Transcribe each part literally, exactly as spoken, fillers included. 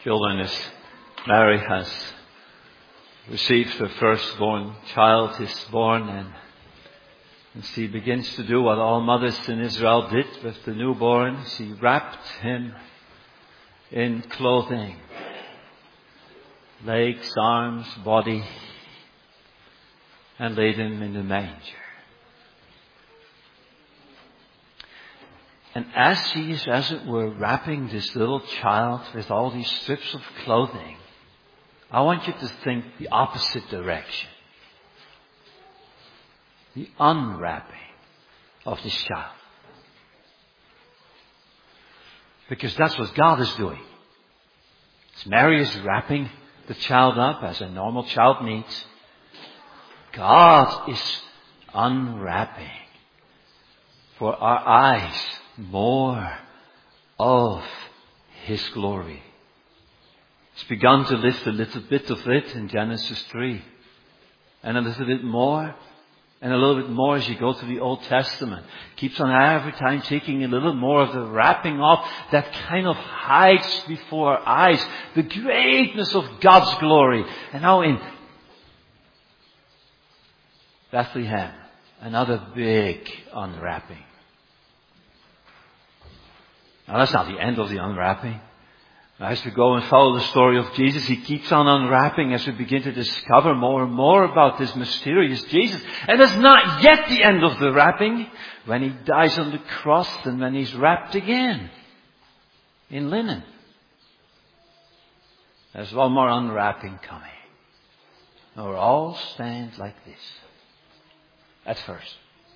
children as Mary has received her firstborn child is born, and, and she begins to do what all mothers in Israel did with the newborn. She wrapped him in clothing, legs, arms, body, and laid him in the manger. And as she is, as it were, wrapping this little child with all these strips of clothing, I want you to think the opposite direction. The unwrapping of this child. Because that's what God is doing. As Mary is wrapping the child up as a normal child needs, God is unwrapping for our eyes more of His glory. He's begun to lift a little bit of it in Genesis three. And a little bit more. And a little bit more as you go to the Old Testament. Keeps on every time taking a little more of the wrapping off that kind of hides before our eyes the greatness of God's glory. And now in Bethlehem, another big unwrapping. Now that's not the end of the unwrapping. As we go and follow the story of Jesus, He keeps on unwrapping as we begin to discover more and more about this mysterious Jesus. And that's not yet the end of the wrapping. When He dies on the cross and when He's wrapped again in linen. There's one more unwrapping coming. And we'll all stand like this. At first.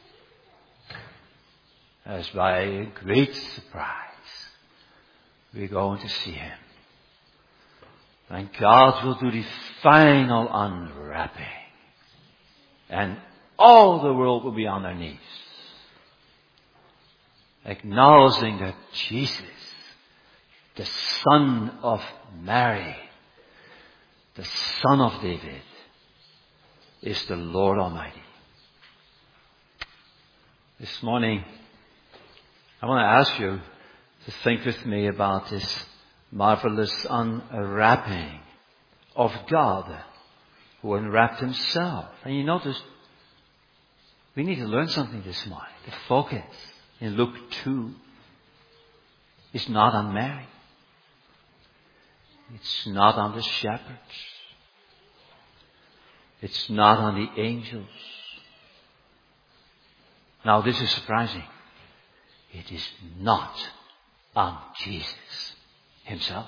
As by a great surprise. We're going to see Him. And God will do the final unwrapping. And all the world will be on their knees. Acknowledging that Jesus, the Son of Mary, the Son of David, is the Lord Almighty. This morning, I want to ask you to think with me about this marvelous unwrapping of God who unwrapped Himself. And you notice, we need to learn something this morning. The focus in Luke two is not on Mary. It's not on the shepherds. It's not on the angels. Now this is surprising. It is not on Jesus Himself.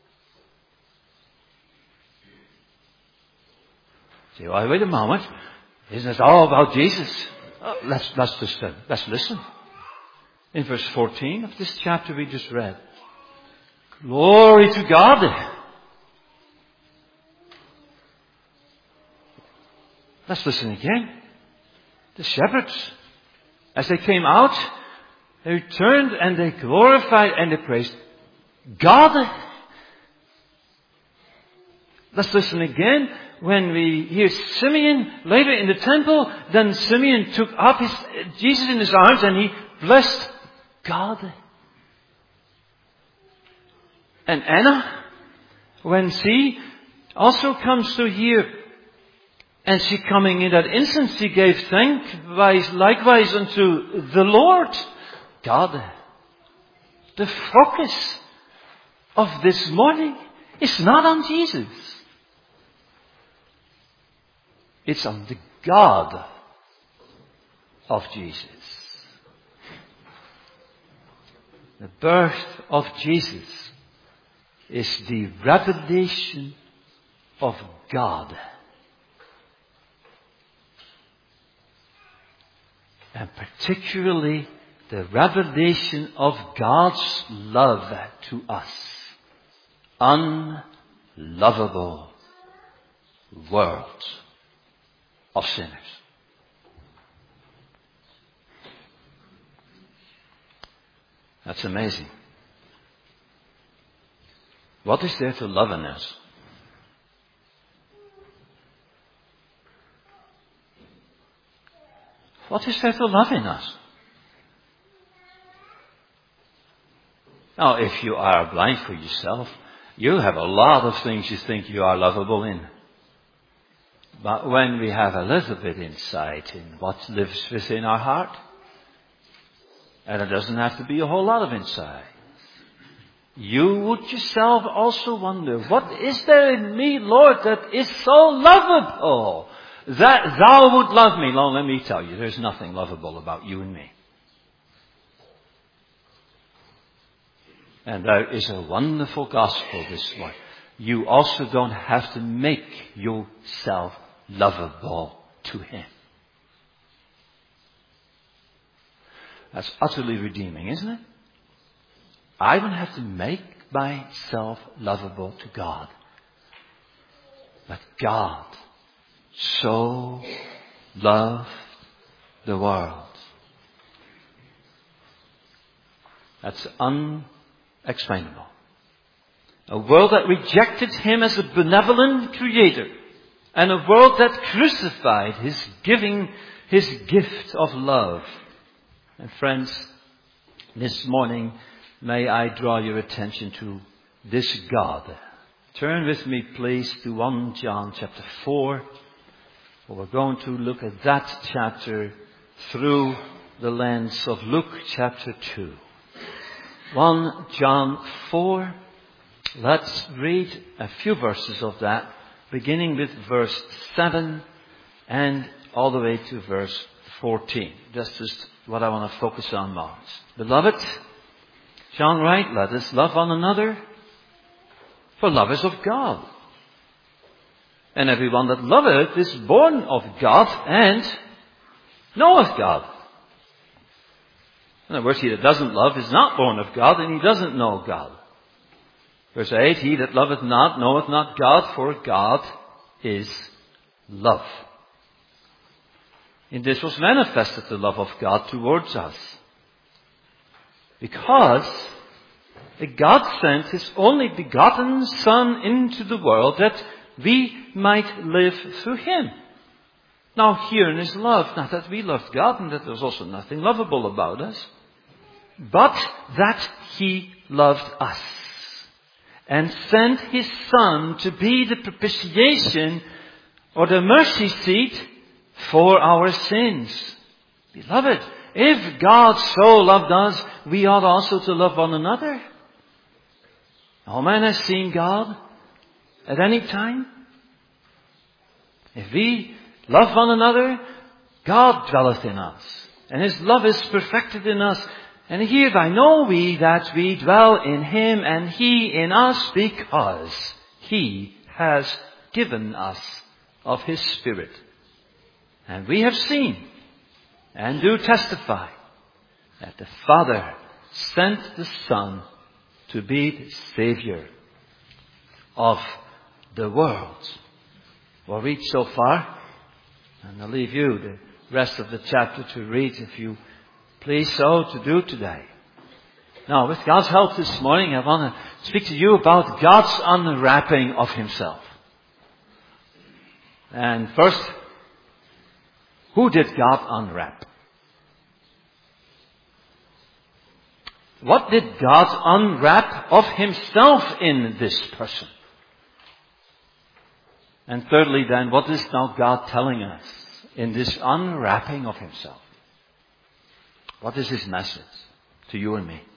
Say, well, wait a moment. Isn't it all about Jesus? Oh, let's, let's just, uh, let's listen. In verse fourteen of this chapter we just read. Glory to God. Let's listen again. The shepherds, as they came out, they returned and they glorified and they praised God. Let's listen again. When we hear Simeon later in the temple, then Simeon took up his, Jesus in his arms and he blessed God. And Anna, when she also comes to hear, and she coming in that instant, she gave thanks likewise unto the Lord. God, the focus of this morning is not on Jesus. It's on the God of Jesus. The birth of Jesus is the revelation of God. And particularly the revelation of God's love to us. Unlovable world of sinners. That's amazing. What is there to love in us? What is there to love in us? Now, if you are blind for yourself, You have a lot of things you think you are lovable in. But when we have a little bit insight in what lives within our heart, and it doesn't have to be a whole lot of insight, you would yourself also wonder, what is there in me, Lord, that is so lovable, that thou would love me? Well, let me tell you, there's nothing lovable about you and me. And there is a wonderful gospel this morning. You also don't have to make yourself lovable to Him. That's utterly redeeming, isn't it? I don't have to make myself lovable to God. But God so loved the world. That's unexplainable. A world that rejected Him as a benevolent creator. And a world that crucified His giving, His gift of love. And friends, this morning, may I draw your attention to this God. Turn with me, please, to First John chapter four. We're going to look at that chapter through the lens of Luke chapter two. First John four. Let's read a few verses of that, beginning with verse seven and all the way to verse fourteen. That's just what I want to focus on most. Beloved, John writes, let us love one another, for love is of God. And everyone that loveth is born of God and knoweth God. In other words, he that doesn't love is not born of God, and he doesn't know God. Verse eight, he that loveth not knoweth not God, for God is love. In this was manifested the love of God towards us. Because God sent His only begotten Son into the world that we might live through Him. Now herein is love, not that we loved God and that there was also nothing lovable about us, but that He loved us and sent His Son to be the propitiation or the mercy seat for our sins. Beloved, if God so loved us, we ought also to love one another. No man has seen God at any time. If we love one another, God dwelleth in us, and His love is perfected in us. And hereby know we that we dwell in Him and He in us, because He has given us of His Spirit. And we have seen and do testify that the Father sent the Son to be the Savior of the world. We'll read so far, and I'll leave you the rest of the chapter to read if you please so to do today. Now, with God's help this morning, I want to speak to you about God's unwrapping of Himself. And first, who did God unwrap? What did God unwrap of Himself in this person? And thirdly then, what is now God telling us in this unwrapping of Himself? What is His message to you and me?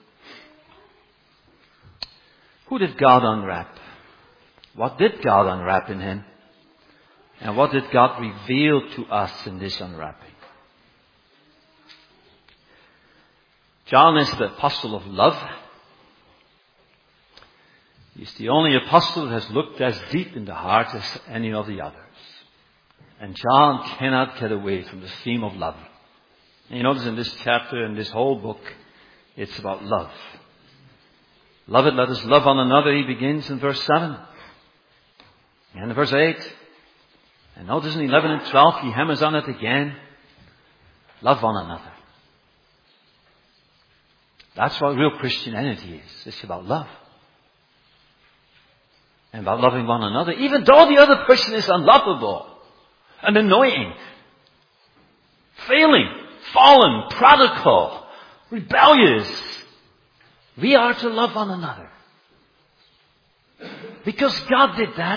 Who did God unwrap? What did God unwrap in Him? And what did God reveal to us in this unwrapping? John is the apostle of love. He's the only apostle that has looked as deep in the heart as any of the others. And John cannot get away from the theme of love. And you notice in this chapter, in this whole book, it's about love. Love it, let us love one another. He begins in verse seven. And in verse eight. And notice in eleven and twelve, he hammers on it again. Love one another. That's what real Christianity is. It's about love. And about loving one another, even though the other person is unlovable and annoying, failing, fallen, prodigal, rebellious. We are to love one another. Because God did that.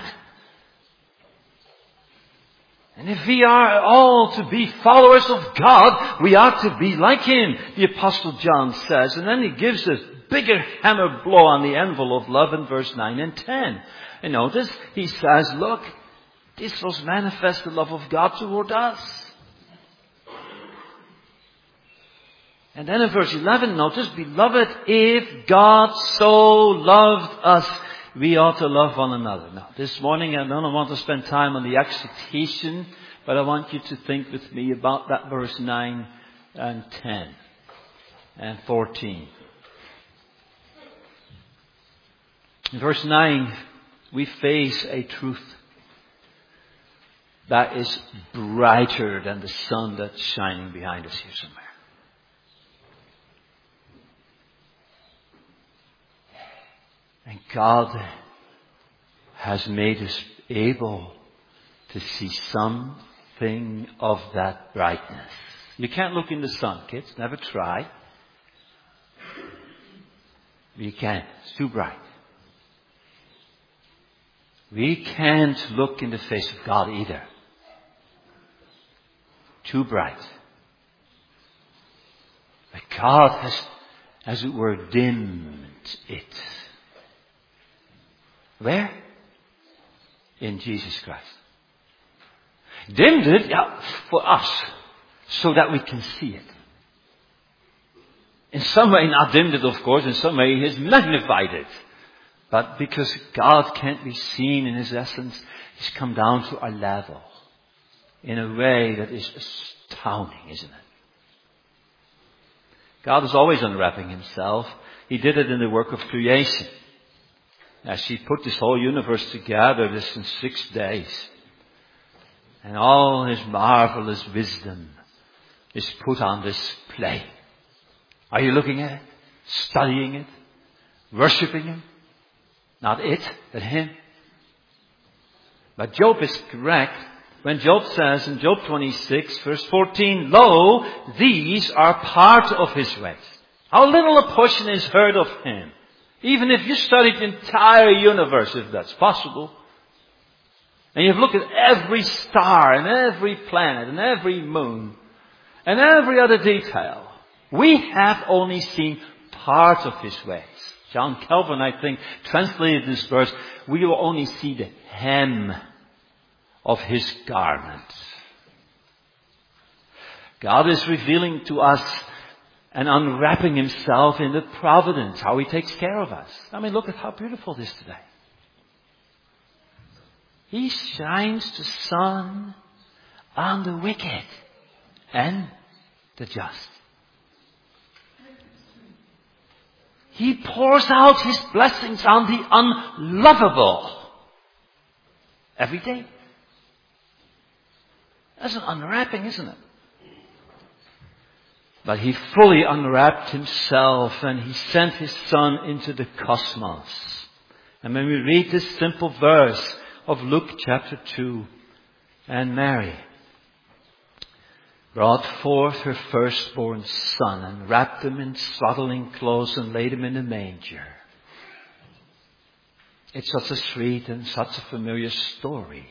And if we are all to be followers of God, we are to be like Him, the Apostle John says. And then he gives us bigger hammer blow on the anvil of love in verse nine and ten. And notice, he says, look, this was manifest the love of God toward us. And then in verse eleven, notice, beloved, if God so loved us, we ought to love one another. Now, this morning I don't want to spend time on the exhortation, but I want you to think with me about that verse nine and ten and fourteen. In verse nine, we face a truth that is brighter than the sun that's shining behind us here somewhere. And God has made us able to see something of that brightness. You can't look in the sun, kids. Never try. You can't. It's too bright. We can't look in the face of God either. Too bright. But God has, as it were, dimmed it. Where? In Jesus Christ. Dimmed it yeah, for us, so that we can see it. In some way, not dimmed it, of course. In some way, He has magnified it. But because God can't be seen in His essence, He's come down to our level in a way that is astounding, isn't it? God is always unwrapping Himself. He did it in the work of creation. As He put this whole universe together, this in six days. And all His marvelous wisdom is put on display. Are you looking at it? Studying it? Worshipping Him? Not it, but Him. But Job is correct when Job says in Job twenty-six, verse fourteen, lo, these are part of His ways. How little a portion is heard of Him. Even if you studied the entire universe, if that's possible, and you've looked at every star and every planet and every moon and every other detail, we have only seen part of His ways. John Calvin, I think, translated this verse, we will only see the hem of His garment. God is revealing to us and unwrapping Himself in the providence, how He takes care of us. I mean, look at how beautiful it is today. He shines the sun on the wicked and the just. He pours out His blessings on the unlovable every day. That's an unwrapping, isn't it? But He fully unwrapped Himself and He sent His Son into the cosmos. And when we read this simple verse of Luke chapter two, and Mary brought forth her firstborn son and wrapped him in swaddling clothes and laid him in a manger. It's such a sweet and such a familiar story.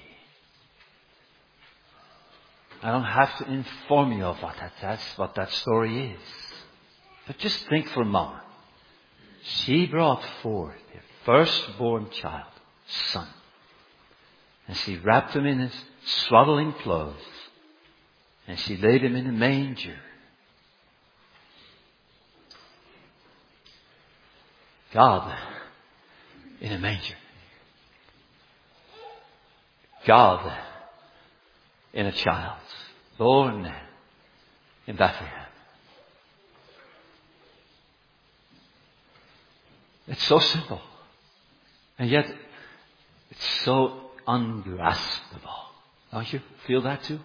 I don't have to inform you of what that, that's what that story is. But just think for a moment. She brought forth her firstborn child, son. And she wrapped him in his swaddling clothes. And she laid him in a manger. God in a manger. God in a child born in Bethlehem. It's so simple. And yet it's so ungraspable. Don't you feel that too?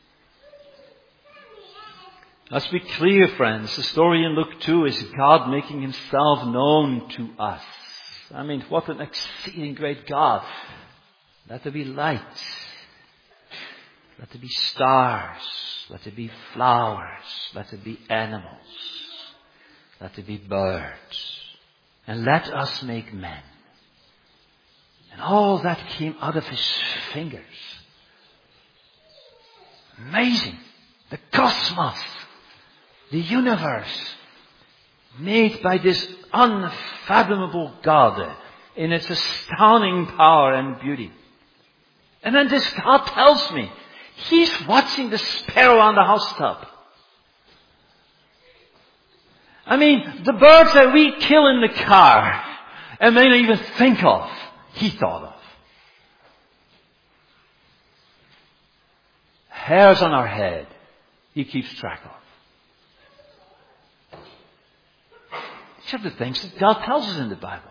Let's be clear, friends. The story in Luke two is God making Himself known to us. I mean, what an exceeding great God. Let there be light. Let there be stars. Let there be flowers. Let there be animals. Let there be birds. And let us make men. And all that came out of his fingers. Amazing. The cosmos, the universe, made by this unfathomable God in its astounding power and beauty. And then this God tells me, He's watching the sparrow on the housetop. I mean, the birds that we kill in the car and may not even think of, He thought of. Hairs on our head, He keeps track of. These are the things that God tells us in the Bible.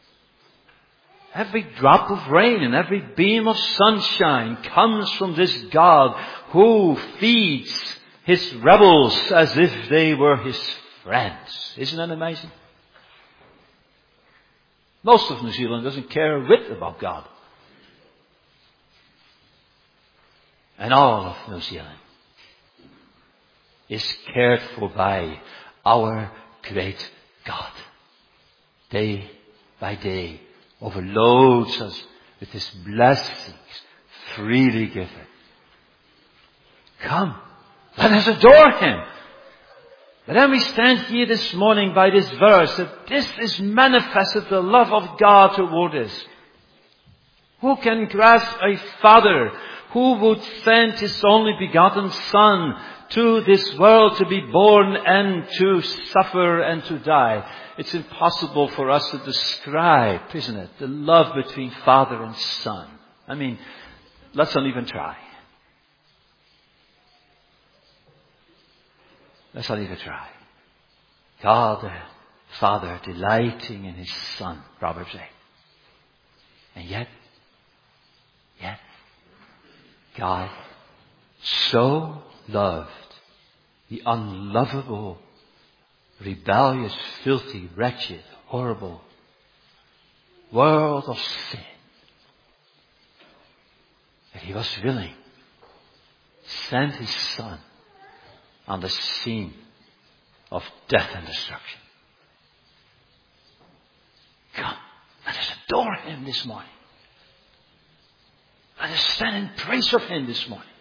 Every drop of rain and every beam of sunshine comes from this God who feeds His rebels as if they were His friends. Isn't that amazing? Most of New Zealand doesn't care a whit about God. And all of New Zealand is cared for by our great God. Day by day overloads us with His blessings freely given. Come, let us adore Him. But then we stand here this morning by this verse that this is manifested the love of God toward us. Who can grasp a father who would send His only begotten Son to this world to be born and to suffer and to die? It's impossible for us to describe, isn't it, the love between Father and Son. I mean, let's not even try. Let's not even try. God the Father delighting in His Son, Proverbs eight. And yet, yet, God so loved the unlovable, rebellious, filthy, wretched, horrible world of sin that He was willing to send His Son on the scene of death and destruction. Come, let us adore Him this morning. Let us stand in praise of Him this morning.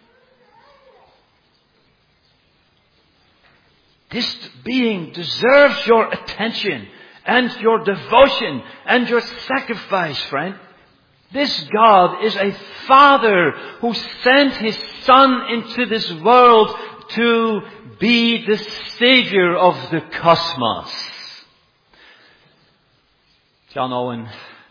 This being deserves your attention and your devotion and your sacrifice, friend. This God is a Father who sent His Son into this world to be the Savior of the cosmos. John Owen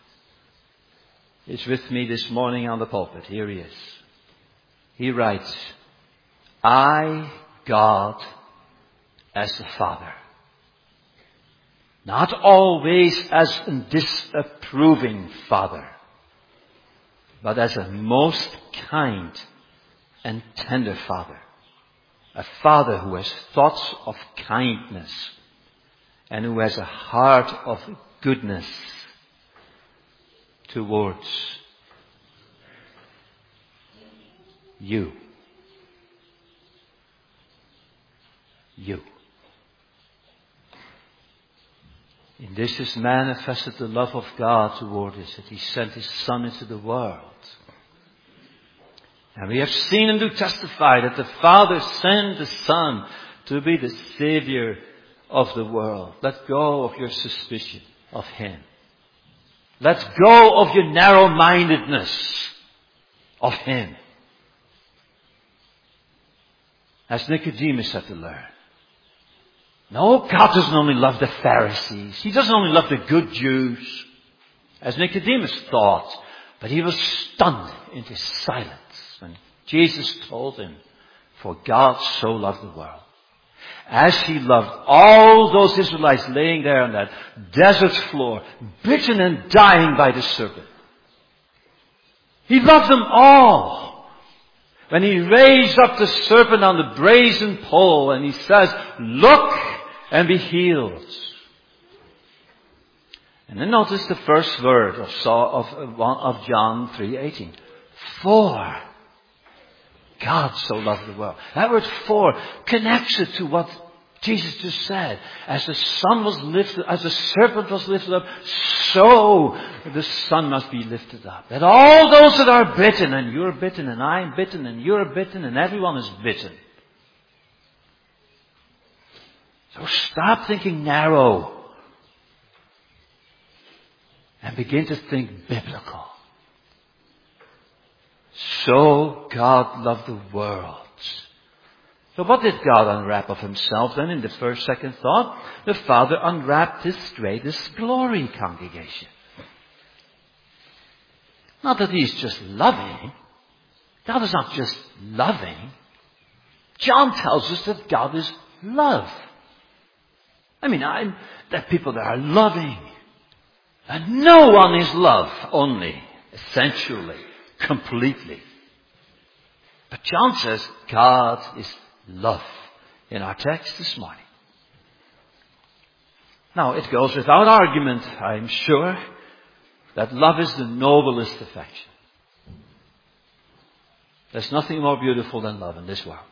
is with me this morning on the pulpit. Here he is. He writes, I, God, as the Father, not always as a disapproving Father, but as a most kind and tender Father. A Father who has thoughts of kindness and who has a heart of goodness towards you. You. In this is manifested the love of God toward us, that He sent His Son into the world. And we have seen and do testify that the Father sent the Son to be the Savior of the world. Let go of your suspicion of Him. Let go of your narrow-mindedness of Him. As Nicodemus had to learn. No, God doesn't only love the Pharisees. He doesn't only love the good Jews. As Nicodemus thought. But he was stunned into silence when Jesus told him, for God so loved the world. As He loved all those Israelites laying there on that desert floor, bitten and dying by the serpent. He loved them all. When He raised up the serpent on the brazen pole and He says, look and be healed. And then notice the first word of, of, of John three eighteen. For God so loved the world. That word for connects it to what Jesus just said, as the Son was lifted, as the serpent was lifted up, so the Son must be lifted up. That all those that are bitten, and you're bitten, and I'm bitten, and you're bitten, and everyone is bitten. So stop thinking narrow and begin to think biblical. So God loved the world. So what did God unwrap of himself then in the first, second thought? The Father unwrapped his greatest glory, congregation. Not that he's just loving. God is not just loving. John tells us that God is love. I mean, I'm, there are people that are loving. And no one is love only, essentially, completely. But John says God is love in our text this morning. Now, it goes without argument, I'm sure, that love is the noblest affection. There's nothing more beautiful than love in this world.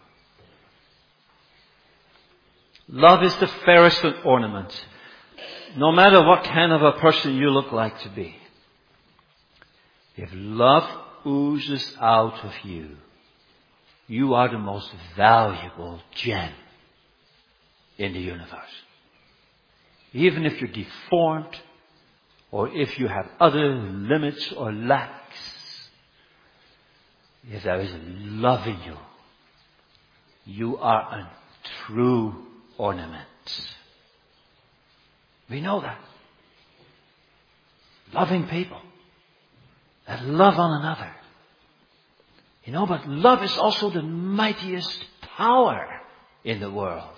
Love is the fairest ornament, no matter what kind of a person you look like to be. If love oozes out of you, you are the most valuable gem in the universe. Even if you're deformed, or if you have other limits or lacks, if there is love in you, you are a true ornament. We know that. Loving people that love one another. You know, but love is also the mightiest power in the world.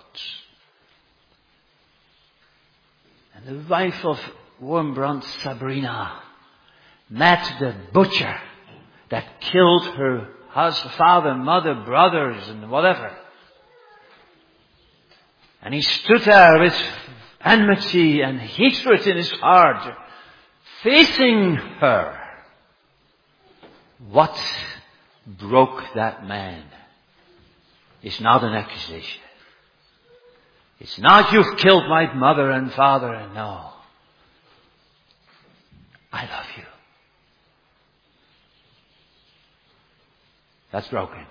And the wife of Wurmbrand, Sabrina, met the butcher that killed her husband, father, mother, brothers, and whatever. And he stood there with enmity and hatred in his heart, facing her. What broke that man is not an accusation. It's not, you've killed my mother and father, and no. I love you. That's broken.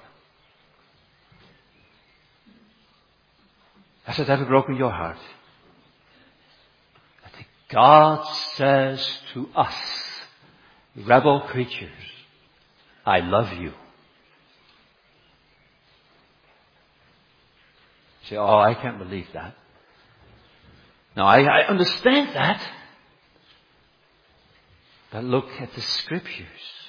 Has it ever broken your heart? That God says to us, rebel creatures, I love you. You say, oh, I can't believe that. No, I, I understand that. But look at the Scriptures.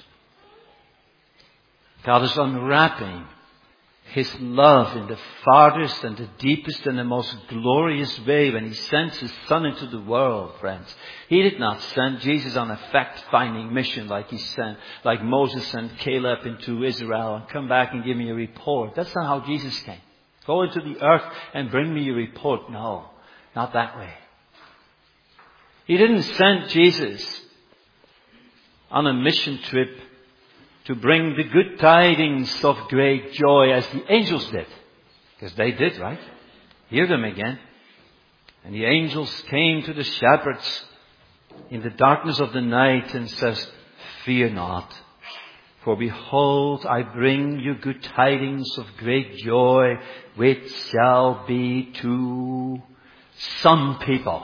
God is unwrapping His love in the farthest and the deepest and the most glorious way when He sends His Son into the world, friends. He did not send Jesus on a fact-finding mission like He sent, like Moses sent Caleb into Israel and come back and give me a report. That's not how Jesus came. Go into the earth and bring me a report. No, not that way. He didn't send Jesus on a mission trip to bring the good tidings of great joy as the angels did. Because they did, right? Hear them again. And the angels came to the shepherds in the darkness of the night and says, fear not. For behold, I bring you good tidings of great joy, which shall be to some people.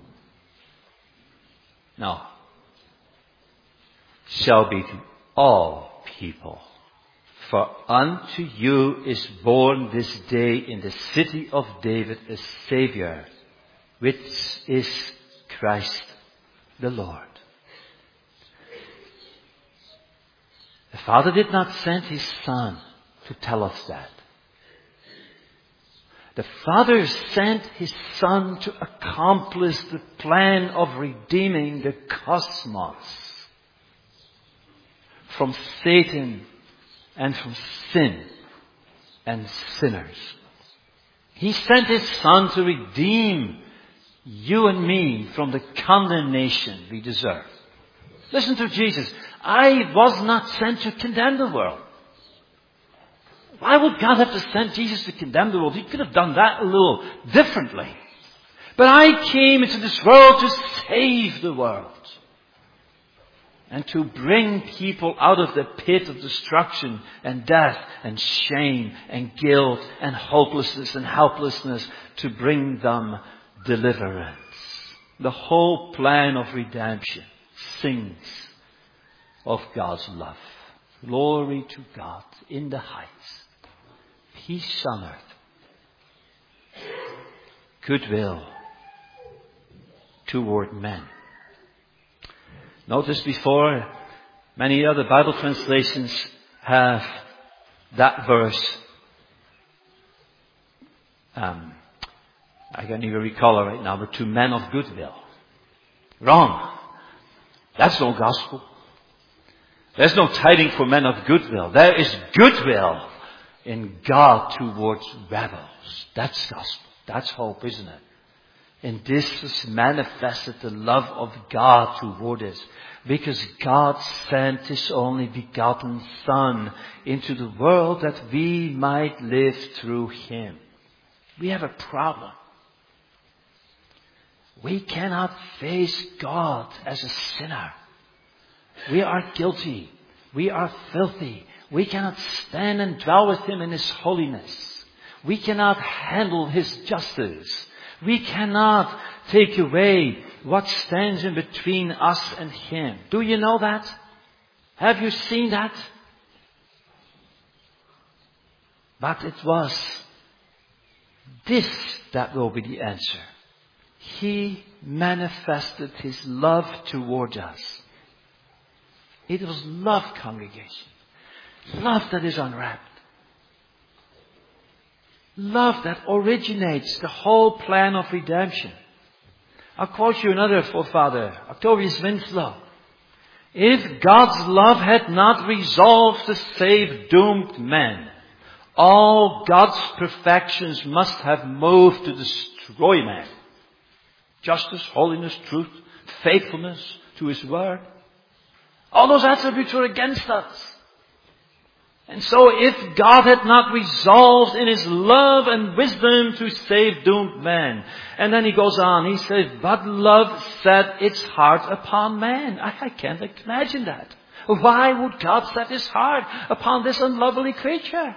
No. Shall be to all people. For unto you is born this day in the city of David a Savior, which is Christ the Lord. The Father did not send His Son to tell us that. The Father sent His Son to accomplish the plan of redeeming the cosmos from Satan and from sin and sinners. He sent His Son to redeem you and me from the condemnation we deserve. Listen to Jesus. I was not sent to condemn the world. Why would God have to send Jesus to condemn the world? He could have done that a little differently. But I came into this world to save the world. And to bring people out of the pit of destruction and death and shame and guilt and hopelessness and helplessness, to bring them deliverance. The whole plan of redemption sings of God's love. Glory to God in the heights. Peace on earth. Goodwill toward men. Notice before, many other Bible translations have that verse. Um, I can't even recall it right now, but to men of goodwill. Wrong. That's no gospel. There's no tiding for men of goodwill. There is goodwill in God towards rebels. That's gospel. That's hope, isn't it? And this is manifested the love of God toward us. Because God sent His only begotten Son into the world that we might live through Him. We have a problem. We cannot face God as a sinner. We are guilty. We are filthy. We cannot stand and dwell with Him in His holiness. We cannot handle His justice. We cannot take away what stands in between us and Him. Do you know that? Have you seen that? But it was this that will be the answer. He manifested His love toward us. It was love, congregation. Love that is unwrapped. Love that originates the whole plan of redemption. I'll quote you another forefather, Octavius Winslow. If God's love had not resolved to save doomed men, all God's perfections must have moved to destroy man. Justice, holiness, truth, faithfulness to His word. All those attributes were against us. And so if God had not resolved in His love and wisdom to save doomed men. And then he goes on, he says, but love set its heart upon man. I, I can't imagine that. Why would God set His heart upon this unlovely creature?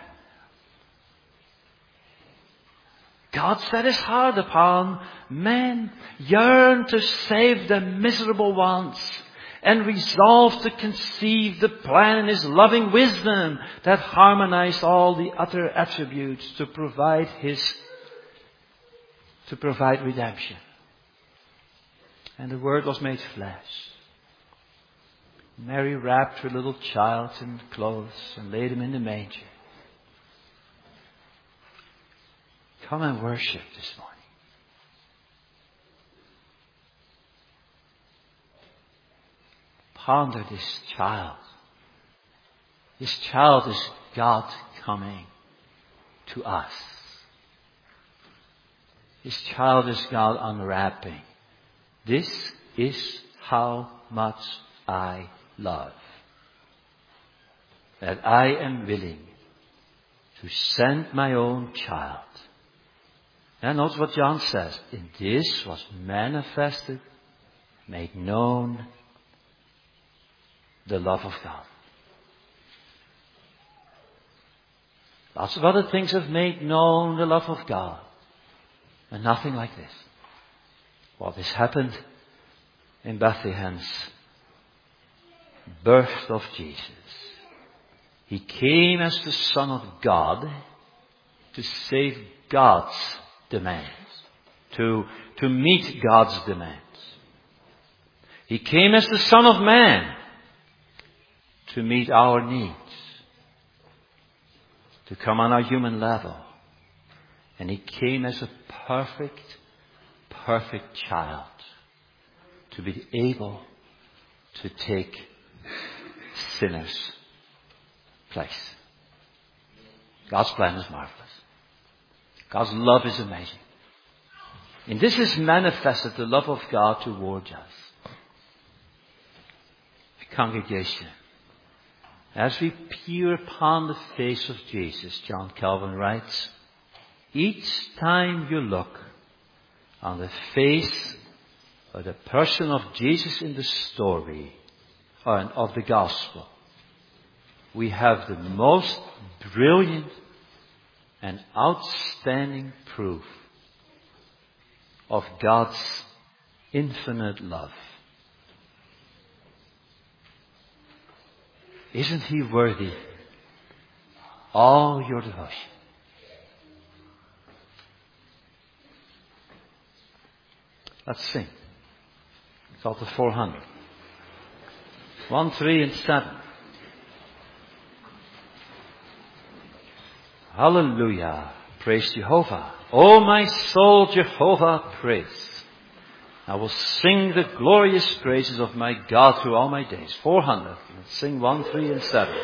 God set His heart upon man, yearned to save the miserable ones, and resolved to conceive the plan in His loving wisdom that harmonized all the other attributes to provide His, to provide redemption. And the Word was made flesh. Mary wrapped her little child in clothes and laid Him in the manger. Come and worship this morning. Ponder this child. This child is God coming to us. This child is God unwrapping. This is how much I love. That I am willing to send my own child. And notice what John says. In this was manifested, made known, the love of God. Lots of other things have made known the love of God. And nothing like this. Well, this happened in Bethlehem's birth of Jesus. He came as the Son of God to save God's demands. To, to meet God's demands. He came as the Son of Man to meet our needs. To come on our human level. And He came as a perfect, perfect child. To be able to take sinners' place. God's plan is marvelous. God's love is amazing. And this is manifested, the love of God towards us. Congregation. As we peer upon the face of Jesus, John Calvin writes, each time you look on the face or the person of Jesus in the story or of the gospel, we have the most brilliant and outstanding proof of God's infinite love. Isn't He worthy all your devotion? Let's sing. Psalter four hundred. One, three, and seven. Hallelujah. Praise Jehovah. O my soul, Jehovah praise. I will sing the glorious praises of my God through all my days. four hundred. Let's sing one, three, and seven.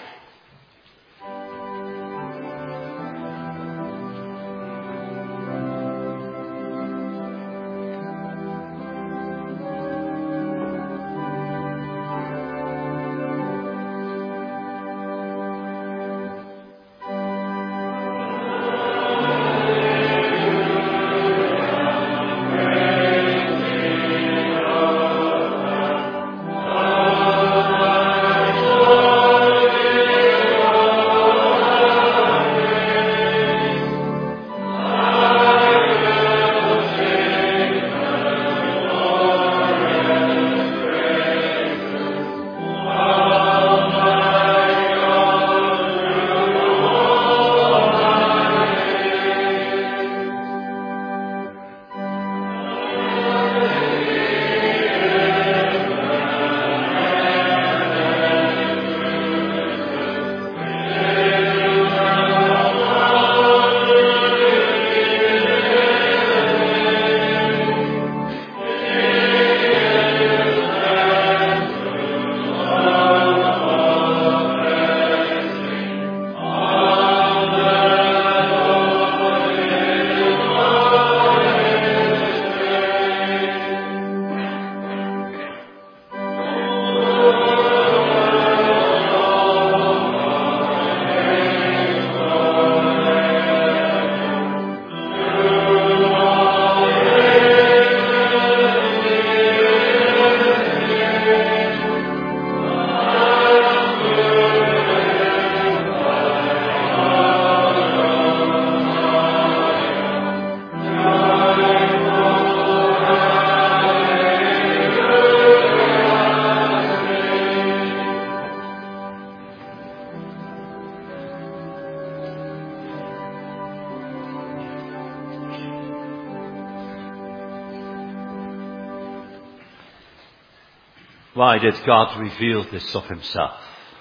Why did God reveal this of Himself?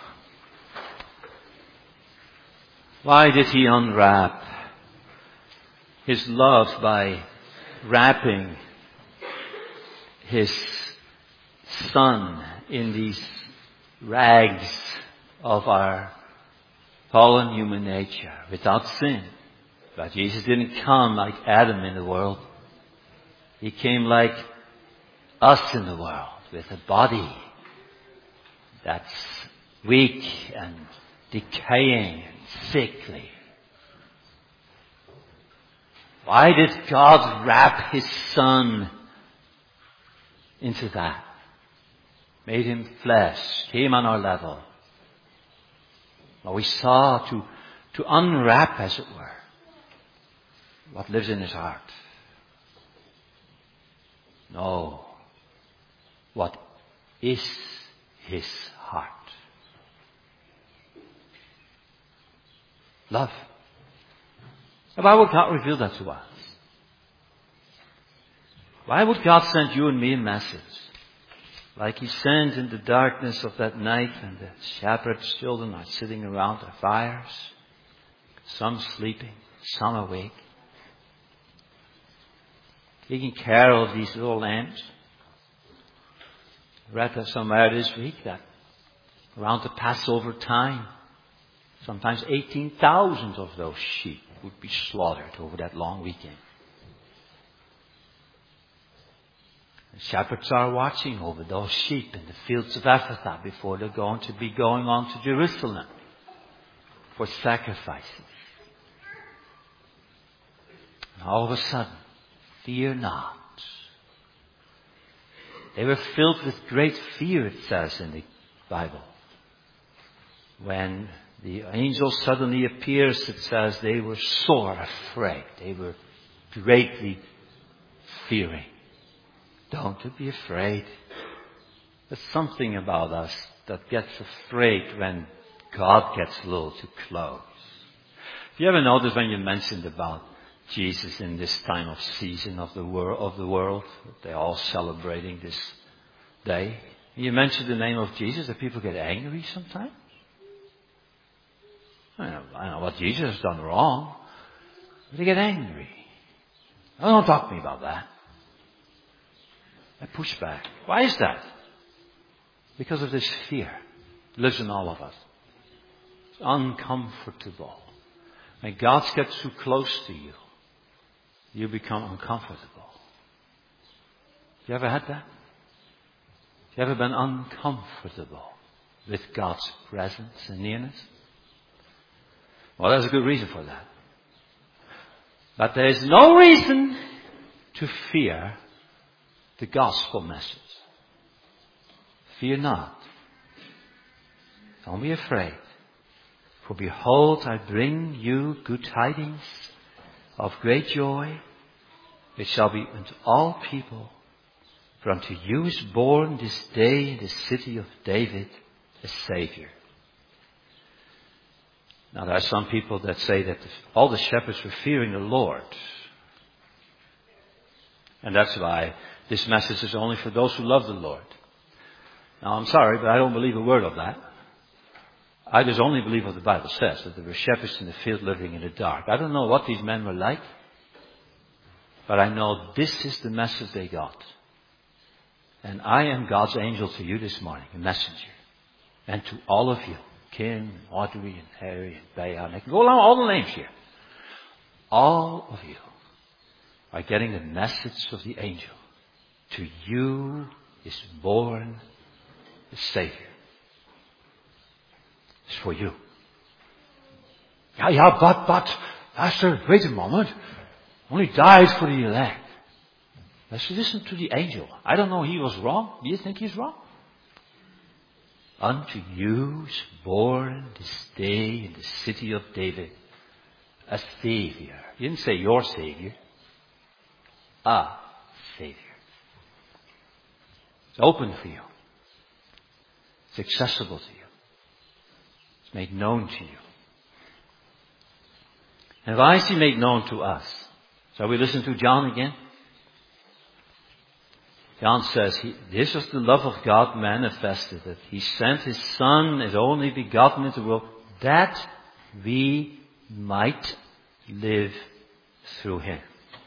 Why did He unwrap His love by wrapping His Son in these rags of our fallen human nature without sin? But Jesus didn't come like Adam in the world. He came like us in the world, with a body that's weak and decaying and sickly. Why did God wrap His Son into that? Made Him flesh, came on our level. Well, we saw to, to unwrap, as it were, what lives in His heart. No. What is His heart? Love. And why would God reveal that to us? Why would God send you and me a message like He sent in the darkness of that night when the shepherd's children are sitting around their fires, some sleeping, some awake, taking care of these little lambs? I read somewhere this week that around the Passover time, sometimes eighteen thousand of those sheep would be slaughtered over that long weekend. Shepherds are watching over those sheep in the fields of Ephrathah before they're going to be going on to Jerusalem for sacrifices. And all of a sudden, fear not. They were filled with great fear, it says in the Bible. When the angel suddenly appears, it says they were sore afraid. They were greatly fearing. Don't be afraid. There's something about us that gets afraid when God gets a little too close. Have you ever noticed when you mentioned about Jesus in this time of season of the world, of the world, they're all celebrating this day. You mention the name of Jesus, that people get angry sometimes. I know, I know what Jesus has done wrong, but they get angry. Oh, don't talk to me about that. I push back. Why is that? Because of this fear. It lives in all of us. It's uncomfortable. When God gets too close to you, you become uncomfortable. You ever had that? You ever been uncomfortable with God's presence and nearness? Well, there's a good reason for that. But there is no reason to fear the gospel message. Fear not. Don't be afraid. For behold, I bring you good tidings of great joy. It shall be unto all people. For unto you is born this day in the city of David a Savior. Now there are some people that say that all the shepherds were fearing the Lord. And that's why this message is only for those who love the Lord. Now I'm sorry, but I don't believe a word of that. I just only believe what the Bible says, that there were shepherds in the field living in the dark. I don't know what these men were like, but I know this is the message they got. And I am God's angel to you this morning, a messenger. And to all of you, Kim, Audrey, and Harry, and Bayan. I can go along all the names here. All of you are getting the message of the angel. To you is born the Savior. It's for you. Yeah, yeah, but, but, Pastor, wait a moment. Only dies for the elect. Let's listen to the angel. I don't know he was wrong. Do you think he's wrong? Unto you is born this day in the city of David a Savior. He didn't say your Savior. A Savior. It's open for you. It's accessible to you. It's made known to you. And why is he made known to us? Shall we listen to John again? John says, he, this was the love of God manifested, that he sent his Son, his only begotten, into the world, that we might live through him.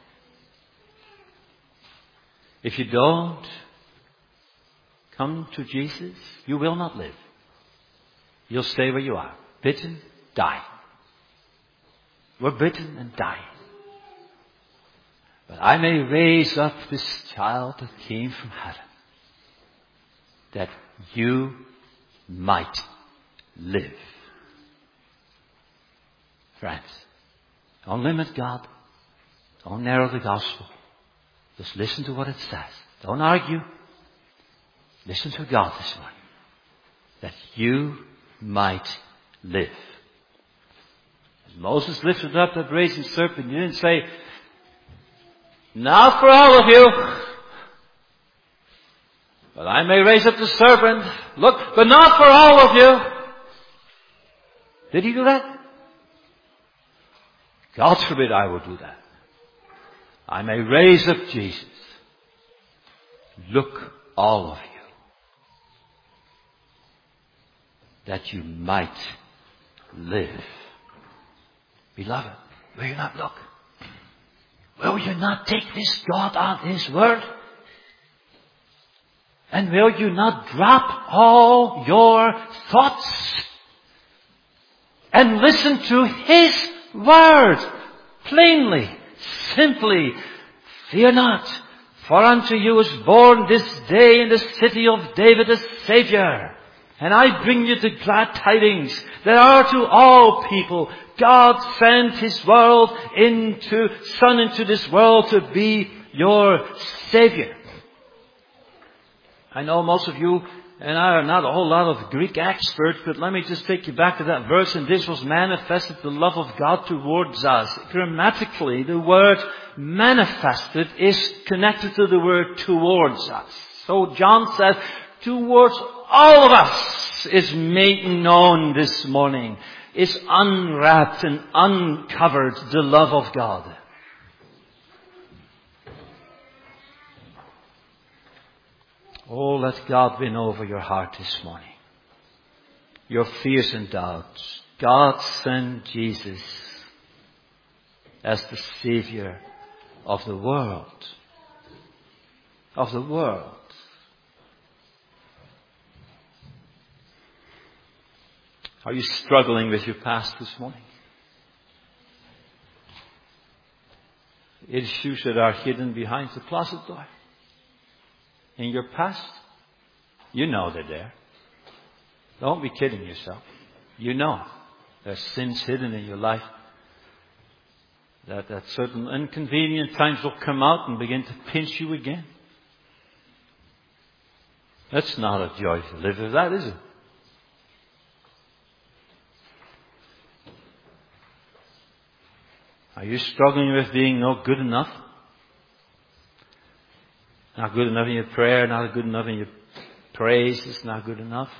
If you don't come to Jesus, you will not live. You'll stay where you are. Bitten, die. We're bitten and dying. But I may raise up this child that came from heaven, that you might live. Friends, don't limit God. Don't narrow the gospel. Just listen to what it says. Don't argue. Listen to God this morning. That you might live. As Moses lifted up that brazen serpent, he didn't say, not for all of you, but I may raise up the serpent. Look, but not for all of you. Did he do that? God forbid I would do that. I may raise up Jesus. Look, all of you, that you might live. Beloved, will you not look? Will you not take this God on his word? And will you not drop all your thoughts and listen to his word plainly, simply? Fear not, For unto you is born this day in the city of David a Saviour. And I bring you the glad tidings that are to all people. God sent His world into, Son into this world to be your Saviour. I know most of you and I are not a whole lot of Greek experts, but let me just take you back to that verse. And this was manifested, the love of God towards us. Grammatically, the word manifested is connected to the word towards us. So John says, towards all of us is made known this morning, is unwrapped and uncovered the love of God. Oh, let God win over your heart this morning. Your fears and doubts. God sent Jesus as the Savior of the world. Of the world. Are you struggling with your past this morning? Issues that are hidden behind the closet door. In your past, you know they're there. Don't be kidding yourself. You know there's sins hidden in your life that at certain inconvenient times will come out and begin to pinch you again. That's not a joy to live with that, is it? Are you struggling with being not good enough? Not good enough in your prayer, not good enough in your praise, it's not good enough.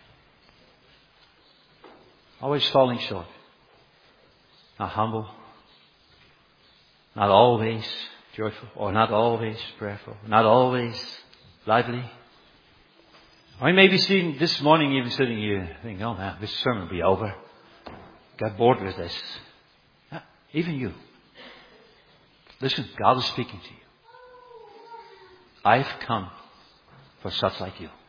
Always falling short. Not humble. Not always joyful. Or not always prayerful. Not always lively. Or you may be sitting this morning, even sitting here, thinking, oh man, this sermon will be over. Got bored with this. Yeah, even you. Listen, God is speaking to you. I've come for such like you.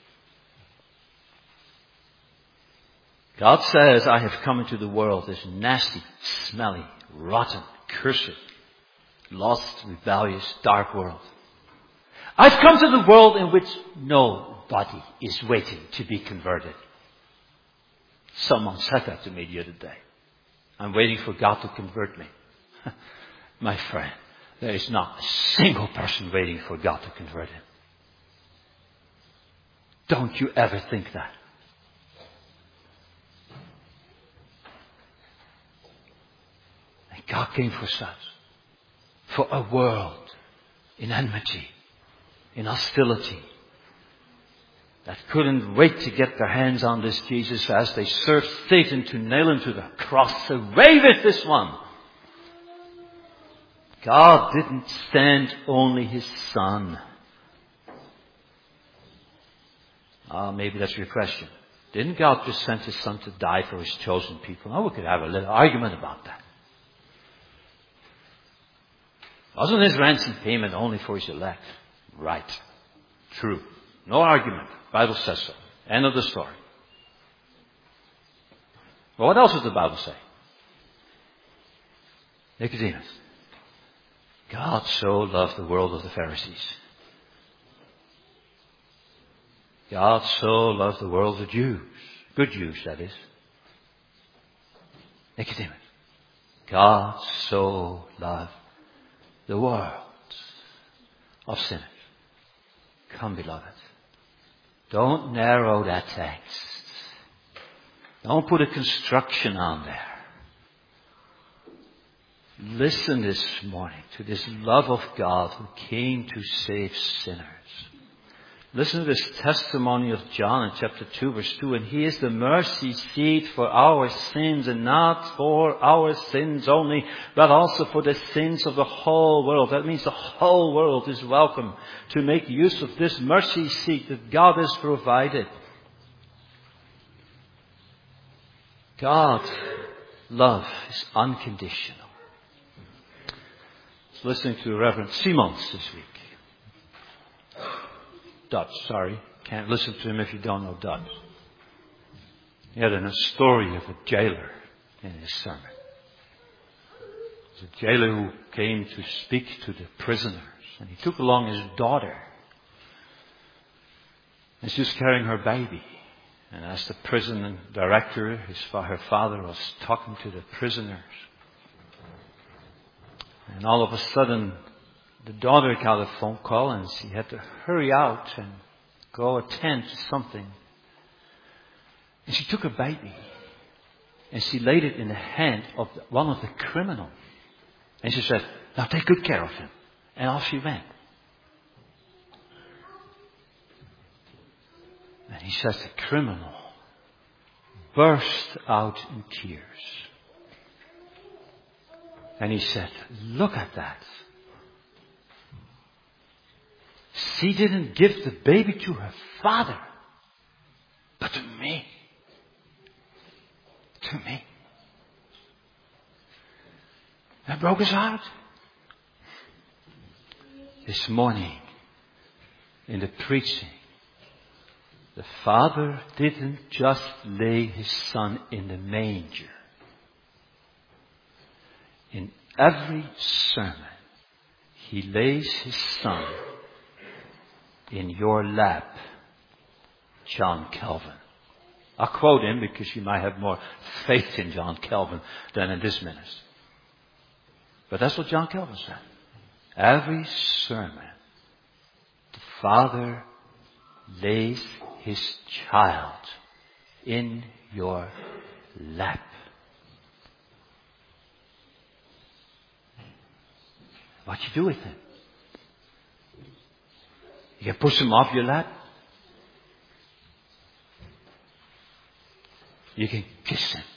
God says, I have come into the world, this nasty, smelly, rotten, cursed, lost, rebellious, dark world. I've come to the world in which nobody is waiting to be converted. Someone said that to me the other day. I'm waiting for God to convert me. My friend. There is not a single person waiting for God to convert him. Don't you ever think that. And God came for such. For a world in enmity, in hostility, that couldn't wait to get their hands on this Jesus as they served Satan to nail him to the cross. Away with this one! God didn't send only His Son. Oh, maybe that's your question. Didn't God just send His Son to die for His chosen people? Oh, we could have a little argument about that. Wasn't His ransom payment only for His elect? Right. True. No argument. Bible says so. End of the story. Well, what else does the Bible say? Nicodemus. God so loved the world of the Pharisees. God so loved the world of the Jews. Good Jews, that is. Nicodemus. God so loved the world of sinners. Come, beloved. Don't narrow that text. Don't put a construction on there. Listen this morning to this love of God who came to save sinners. Listen to this testimony of John in chapter two verse two. And He is the mercy seat for our sins, and not for our sins only, but also for the sins of the whole world. That means the whole world is welcome to make use of this mercy seat that God has provided. God's love is unconditional. Listening to Reverend Simons this week. Dutch, sorry. Can't listen to him if you don't know Dutch. He had a story of a jailer in his sermon. It was a jailer who came to speak to the prisoners. And he took along his daughter. And she was carrying her baby. And as the prison director, his, her father was talking to the prisoners. And all of a sudden, the daughter got a phone call and she had to hurry out and go attend to something. And she took her baby and she laid it in the hand of one of the criminals. And she said, now take good care of him. And off she went. And he says the criminal burst out in tears. And he said, look at that. She didn't give the baby to her father, but to me. To me. That broke his heart. This morning, in the preaching, the Father didn't just lay His Son in the manger. In every sermon, He lays His Son in your lap, John Calvin. I'll quote him because you might have more faith in John Calvin than in this ministry. But that's what John Calvin said. Every sermon, the Father lays His child in your lap. What you do with him? You can push him off your lap. You can kiss him.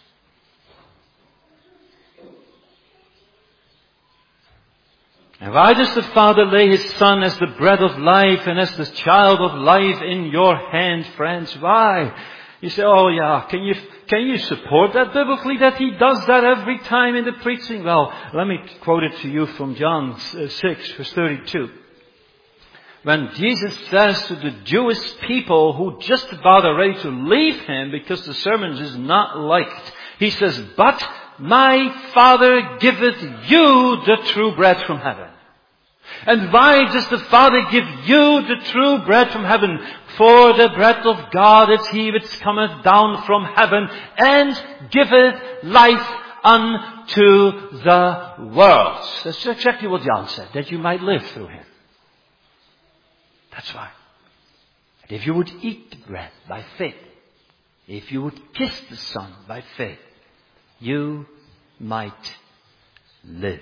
And why does the Father lay His Son as the bread of life and as the child of life in your hand, friends? Why? You say, oh yeah, can you, can you support that biblically that He does that every time in the preaching? Well, let me quote it to you from John six, verse thirty-two. When Jesus says to the Jewish people who just about are ready to leave Him because the sermon is not liked, He says, but my Father giveth you the true bread from heaven. And why does the Father give you the true bread from heaven? For the bread of God is He which cometh down from heaven and giveth life unto the world. That's exactly what John said, that you might live through Him. That's why. And if you would eat the bread by faith, if you would kiss the Son by faith, you might live.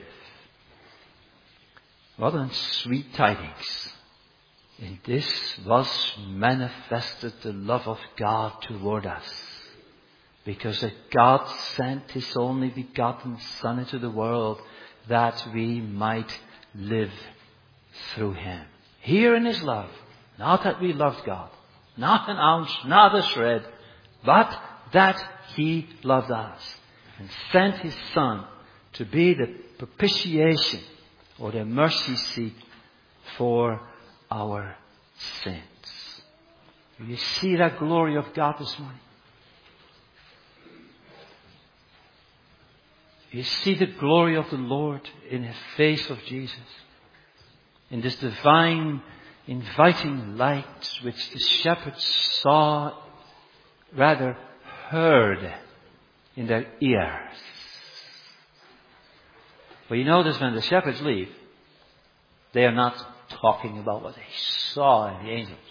What a sweet tidings. In this was manifested the love of God toward us. Because that God sent His only begotten Son into the world that we might live through Him. Here in His love, not that we loved God, not an ounce, not a shred, but that He loved us and sent His Son to be the propitiation or the mercy seat for our sins. Do you see that glory of God this morning? You see the glory of the Lord in the face of Jesus. In this divine, inviting light which the shepherds saw, rather heard in their ears. But you notice when the shepherds leave, they are not talking about what they saw in the angels.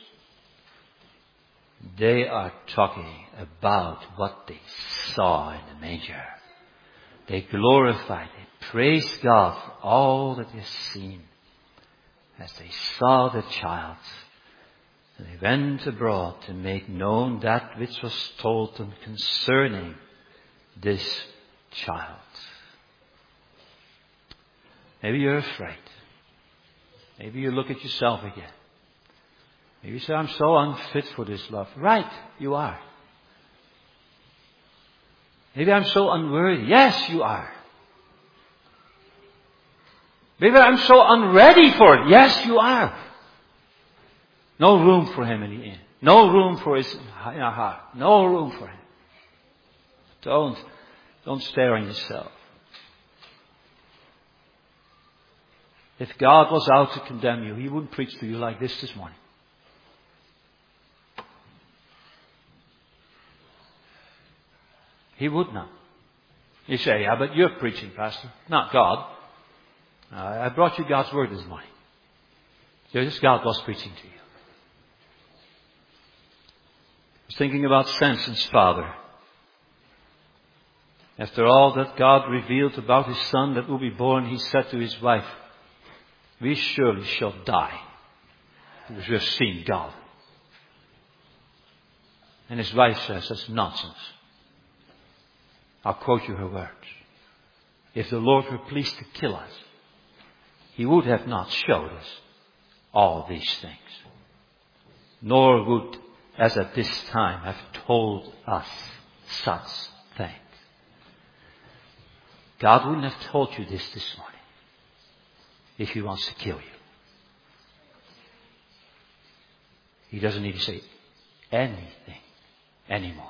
They are talking about what they saw in the manger. They glorified, they praised God for all that they've seen. As they saw the child, and they went abroad to make known that which was told them concerning this child. Maybe you're afraid. Maybe you look at yourself again. Maybe you say, I'm so unfit for this love. Right, you are. Maybe I'm so unworthy. Yes, you are. Maybe I'm so unready for it. Yes, you are. No room for Him in the inn. No room for His in our heart. No room for Him. Don't, don't stare on yourself. If God was out to condemn you, He wouldn't preach to you like this this morning. He would not. You say, yeah, but you're preaching, Pastor, not God. Uh, I brought you God's word this morning. Just God was preaching to you. I was thinking about Samson's father. After all that God revealed about his son that will be born, he said to his wife, we surely shall die, because we have seen God. And his wife says, that's nonsense. I'll quote you her words. If the Lord were pleased to kill us, He would have not showed us all these things, nor would, as at this time, have told us such things. God wouldn't have told you this this morning if He wants to kill you. He doesn't need to say anything anymore.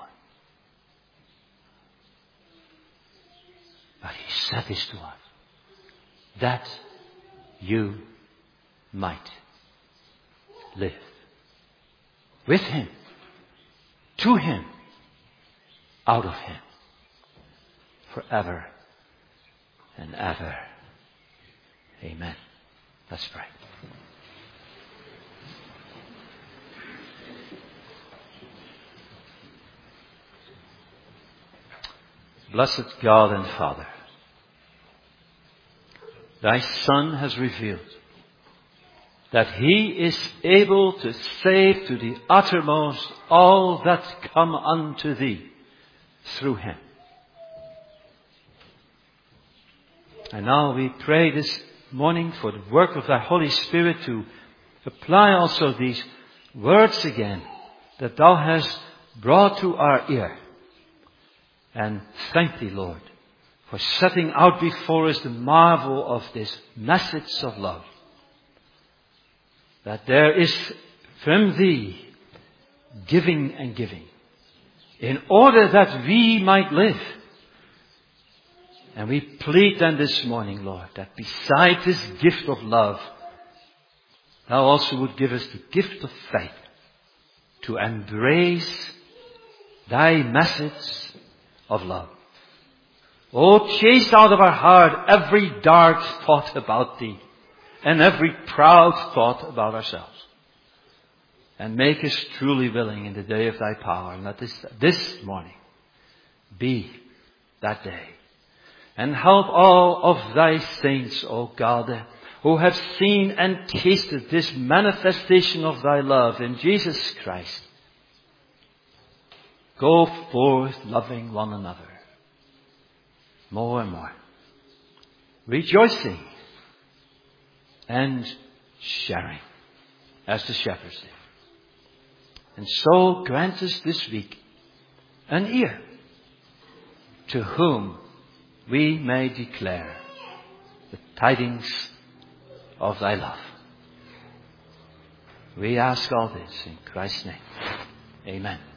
But He said this to us, that you might live with Him, to Him, out of Him, forever and ever. Amen. Let's pray. Blessed God and Father, Thy Son has revealed that He is able to save to the uttermost all that come unto Thee through Him. And now we pray this morning for the work of Thy Holy Spirit to apply also these words again that Thou hast brought to our ear. And thank Thee, Lord, for setting out before us the marvel of this message of love. That there is from Thee giving and giving, in order that we might live. And we plead then this morning, Lord, that beside this gift of love, Thou also would give us the gift of faith to embrace Thy message of love. Oh, chase out of our heart every dark thought about Thee and every proud thought about ourselves. And make us truly willing in the day of Thy power. And let this, this morning be that day. And help all of Thy saints, O God, who have seen and tasted this manifestation of Thy love in Jesus Christ. Go forth loving one another more and more, rejoicing and sharing as the shepherds did. And so grant us this week an ear to whom we may declare the tidings of Thy love. We ask all this in Christ's name. Amen.